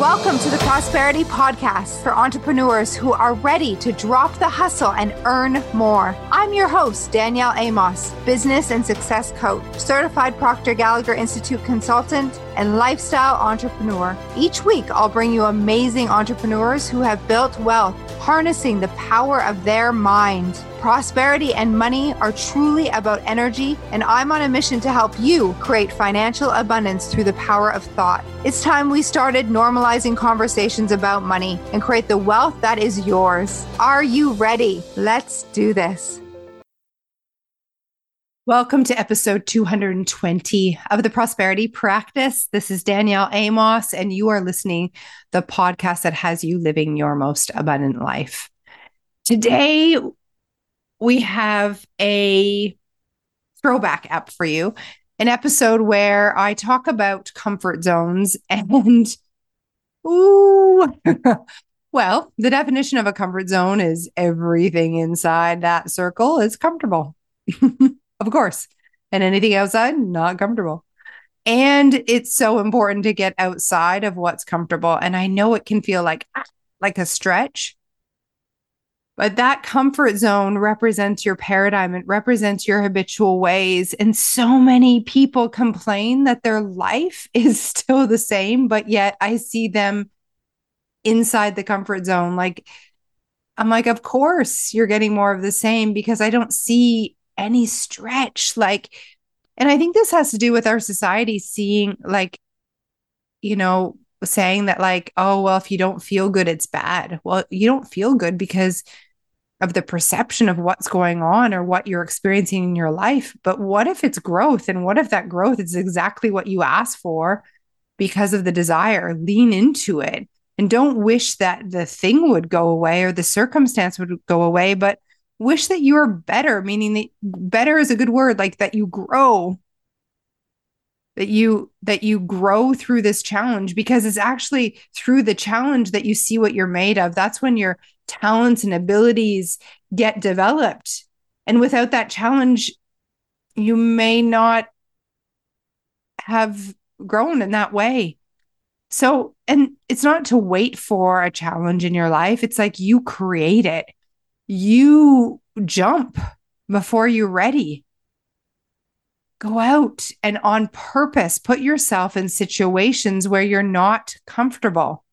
Welcome to the Prosperity Podcast for entrepreneurs who are ready to drop the hustle and earn more. I'm your host, Danielle Amos, business and success coach, certified Proctor Gallagher Institute consultant, and lifestyle entrepreneur. Each week, I'll bring you amazing entrepreneurs who have built wealth, harnessing the power of their mind. Prosperity and money are truly about energy, and I'm on a mission to help you create financial abundance through the power of thought. It's time we started normalizing conversations about money and create the wealth that is yours. Are you ready? Let's do this. Welcome to episode 220 of the Prosperity Practice. This is Danielle Amos, and you are listening to the podcast that has you living your most abundant life. Today, we have a throwback app for you, an episode where I talk about comfort zones and, well, the definition of a comfort zone is everything inside that circle is comfortable, of course, and anything outside, not comfortable. And it's so important to get outside of what's comfortable. And I know it can feel like a stretch. But that comfort zone represents your paradigm. It represents your habitual ways. And so many people complain that their life is still the same, but yet I see them inside the comfort zone. I'm like, of course you're getting more of the same because I don't see any stretch. And I think this has to do with our society seeing saying that oh, well, if you don't feel good, it's bad. Well, you don't feel good because of the perception of what's going on or what you're experiencing in your life. But what if it's growth? And what if that growth is exactly what you asked for because of the desire? Lean into it and don't wish that the thing would go away or the circumstance would go away, but wish that you are better, meaning that better is a good word, like that you grow. That you grow through this challenge, because it's actually through the challenge that you see what you're made of. That's when your talents and abilities get developed. And without that challenge, you may not have grown in that way. So, and it's not to wait for a challenge in your life. It's like you create it. You jump before you're ready. Go out and on purpose, put yourself in situations where you're not comfortable.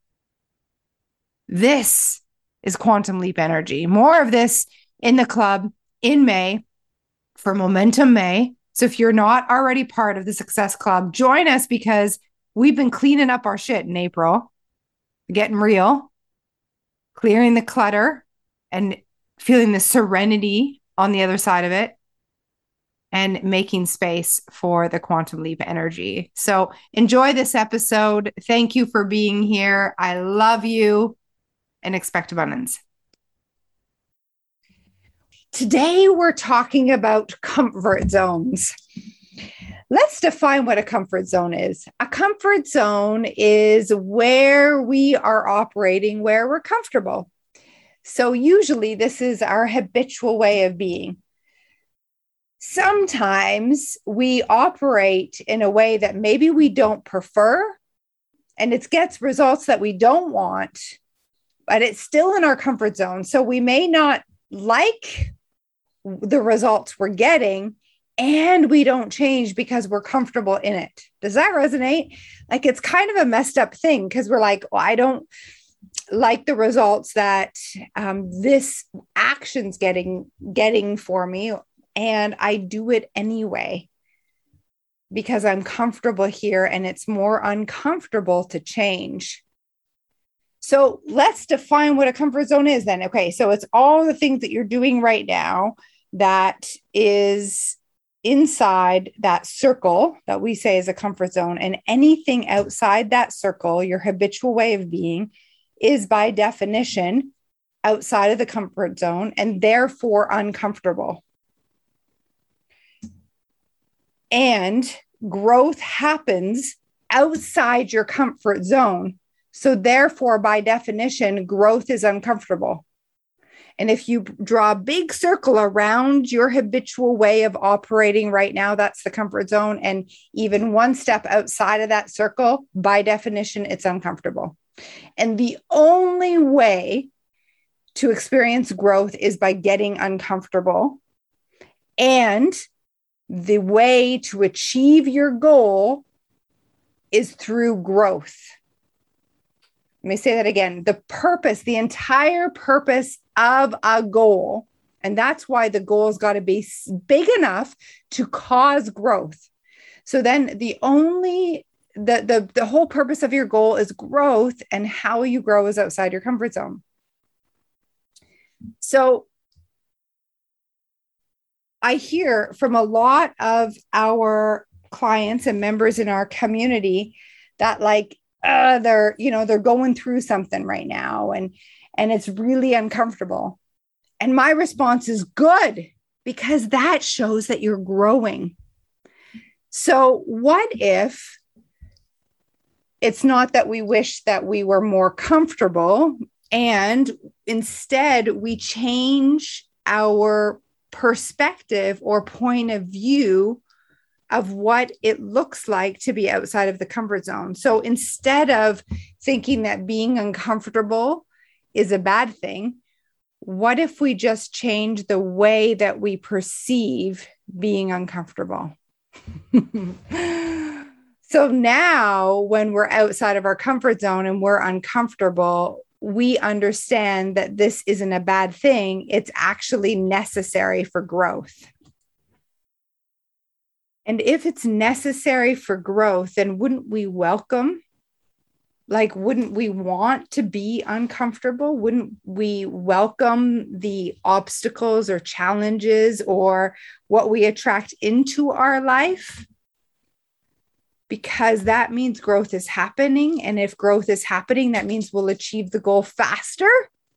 This is Quantum Leap Energy. More of this in the club in May for Momentum May. So if you're not already part of the Success Club, join us because we've been cleaning up our shit in April, getting real, clearing the clutter and feeling the serenity on the other side of it, and making space for the Quantum Leap Energy. So enjoy this episode. Thank you for being here. I love you and expect abundance. Today, we're talking about comfort zones. Let's define what a comfort zone is. A comfort zone is where we are operating, where we're comfortable. So usually this is our habitual way of being. Sometimes we operate in a way that maybe we don't prefer, and it gets results that we don't want, but it's still in our comfort zone. So we may not like the results we're getting, and we don't change because we're comfortable in it. Does that resonate? It's kind of a messed up thing because we're like, well, I don't like the results that this action's getting for me. And I do it anyway because I'm comfortable here and it's more uncomfortable to change. So let's define what a comfort zone is then. Okay, so it's all the things that you're doing right now that is inside that circle that we say is a comfort zone. And anything outside that circle, your habitual way of being, is by definition outside of the comfort zone and therefore uncomfortable. And growth happens outside your comfort zone. So therefore, by definition, growth is uncomfortable. And if you draw a big circle around your habitual way of operating right now, that's the comfort zone. And even one step outside of that circle, by definition, it's uncomfortable. And the only way to experience growth is by getting uncomfortable. And the way to achieve your goal is through growth. Let me say that again. The entire purpose of a goal, and that's why the goal's got to be big enough to cause growth. So then the whole purpose of your goal is growth, and how you grow is outside your comfort zone. So I hear from a lot of our clients and members in our community that they're going through something right now and it's really uncomfortable. And my response is good, because that shows that you're growing. So what if it's not that we wish that we were more comfortable, and instead we change our perspective or point of view of what it looks like to be outside of the comfort zone. So instead of thinking that being uncomfortable is a bad thing, what if we just change the way that we perceive being uncomfortable? So now when we're outside of our comfort zone and we're uncomfortable, we understand that this isn't a bad thing. It's actually necessary for growth. And if it's necessary for growth, then wouldn't we want to be uncomfortable? Wouldn't we welcome the obstacles or challenges or what we attract into our life? Because that means growth is happening. And if growth is happening, that means we'll achieve the goal faster.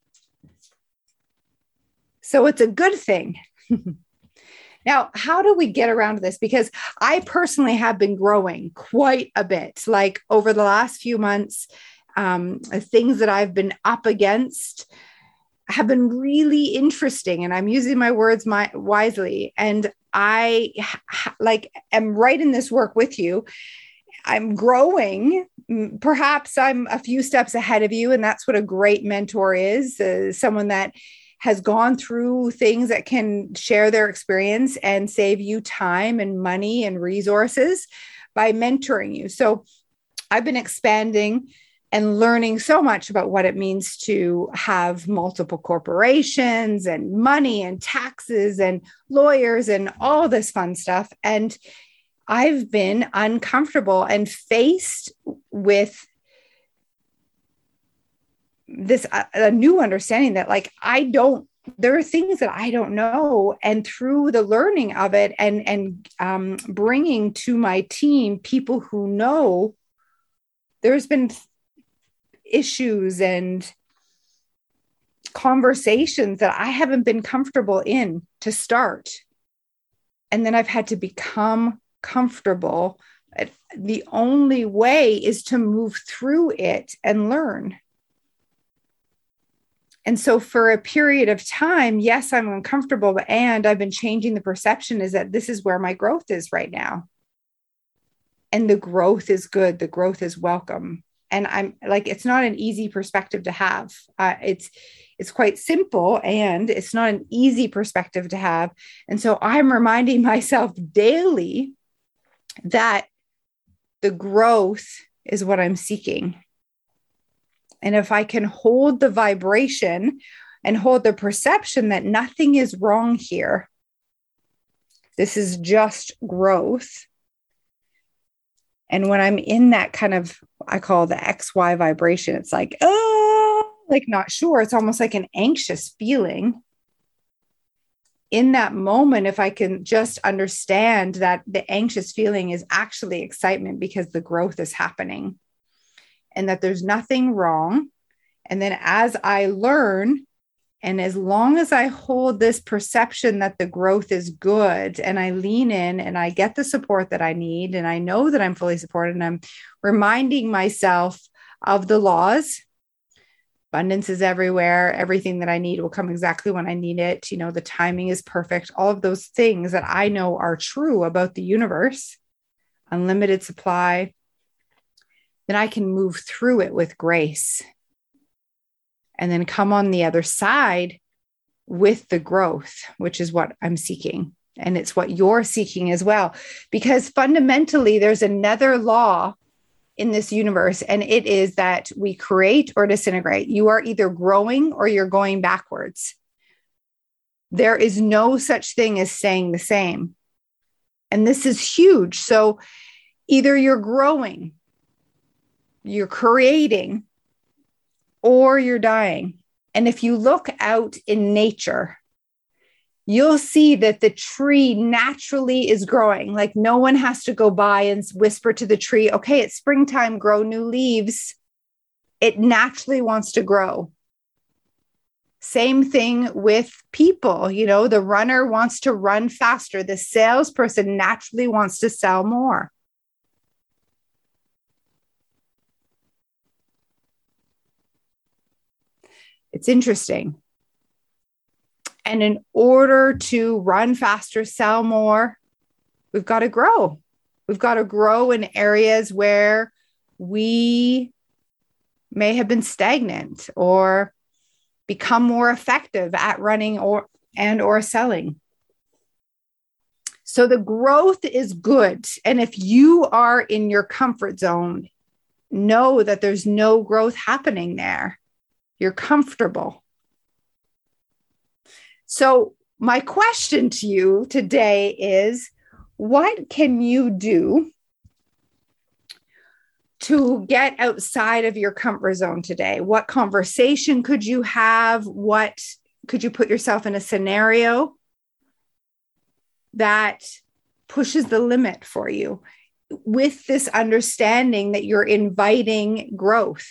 So it's a good thing. Now, how do we get around this? Because I personally have been growing quite a bit, like over the last few months. Things that I've been up against have been really interesting, and I'm using my words wisely. And I am right in this work with you. I'm growing. Perhaps I'm a few steps ahead of you, and that's what a great mentor is, someone that has gone through things that can share their experience and save you time and money and resources by mentoring you. So I've been expanding and learning so much about what it means to have multiple corporations and money and taxes and lawyers and all this fun stuff. And I've been uncomfortable and faced with this a new understanding that there are things that I don't know. And through the learning of it and bringing to my team people who know, there's been issues and conversations that I haven't been comfortable in to start. And then I've had to become comfortable. The only way is to move through it and learn. And so for a period of time, yes, I'm uncomfortable, and I've been changing the perception is that this is where my growth is right now. And the growth is good. The growth is welcome. And I'm like, it's not an easy perspective to have. It's quite simple, and it's not an easy perspective to have. And so I'm reminding myself daily that the growth is what I'm seeking. And if I can hold the vibration and hold the perception that nothing is wrong here, this is just growth. And when I'm in that kind of, I call the XY vibration, it's like, not sure. It's almost like an anxious feeling. In that moment, if I can just understand that the anxious feeling is actually excitement because the growth is happening and that there's nothing wrong. And then as I learn, and as long as I hold this perception that the growth is good and I lean in and I get the support that I need, and I know that I'm fully supported, and I'm reminding myself of the laws, Abundance is everywhere. Everything that I need will come exactly when I need it. The timing is perfect. All of those things that I know are true about the universe, unlimited supply, then I can move through it with grace and then come on the other side with the growth, which is what I'm seeking. And it's what you're seeking as well, because fundamentally there's another law in this universe, and it is that we create or disintegrate. You are either growing or you're going backwards. There is no such thing as staying the same. And this is huge. So either you're growing, you're creating, or you're dying. And if you look out in nature, you'll see that the tree naturally is growing. Like no one has to go by and whisper to the tree, okay, it's springtime, grow new leaves. It naturally wants to grow. Same thing with people. The runner wants to run faster. The salesperson naturally wants to sell more. It's interesting. And in order to run faster, sell more, we've got to grow. We've got to grow in areas where we may have been stagnant or become more effective at running or selling. So the growth is good. And if you are in your comfort zone, know that there's no growth happening there. You're comfortable. So my question to you today is, what can you do to get outside of your comfort zone today? What conversation could you have? What could you put yourself in a scenario that pushes the limit for you with this understanding that you're inviting growth?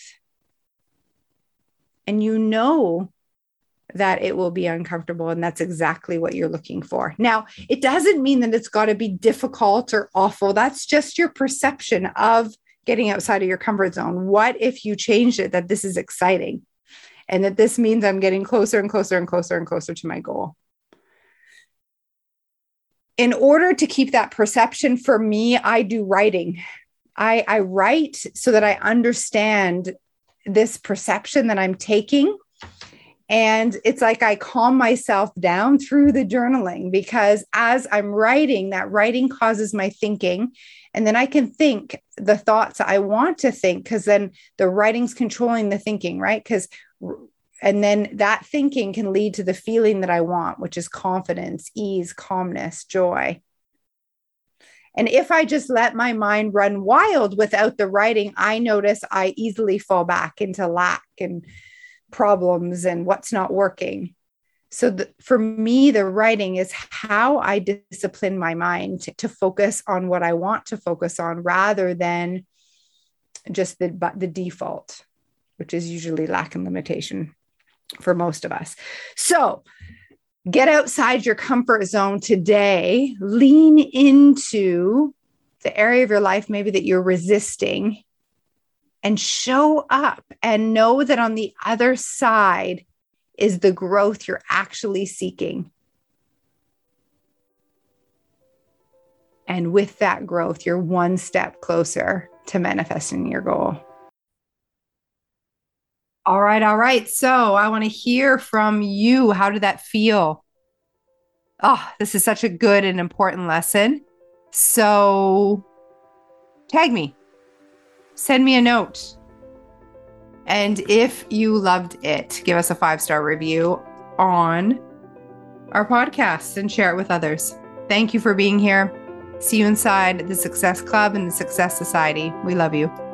And that it will be uncomfortable. And that's exactly what you're looking for. Now, it doesn't mean that it's got to be difficult or awful. That's just your perception of getting outside of your comfort zone. What if you changed it that this is exciting and that this means I'm getting closer and closer and closer and closer to my goal? In order to keep that perception, for me, I do writing. I write so that I understand this perception that I'm taking. And it's like I calm myself down through the journaling, because as I'm writing, that writing causes my thinking. And then I can think the thoughts I want to think, because then the writing's controlling the thinking, right? And then that thinking can lead to the feeling that I want, which is confidence, ease, calmness, joy. And if I just let my mind run wild without the writing, I notice I easily fall back into lack and problems and what's not working. So for me, the writing is how I discipline my mind to focus on what I want to focus on rather than just the default, which is usually lack and limitation for most of us. So get outside your comfort zone today, lean into the area of your life maybe that you're resisting, and show up and know that on the other side is the growth you're actually seeking. And with that growth, you're one step closer to manifesting your goal. All right. So I want to hear from you. How did that feel? Oh, this is such a good and important lesson. So tag me. Send me a note. And if you loved it, give us a 5-star review on our podcast and share it with others. Thank you for being here. See you inside the Success Club and the Success Society. We love you.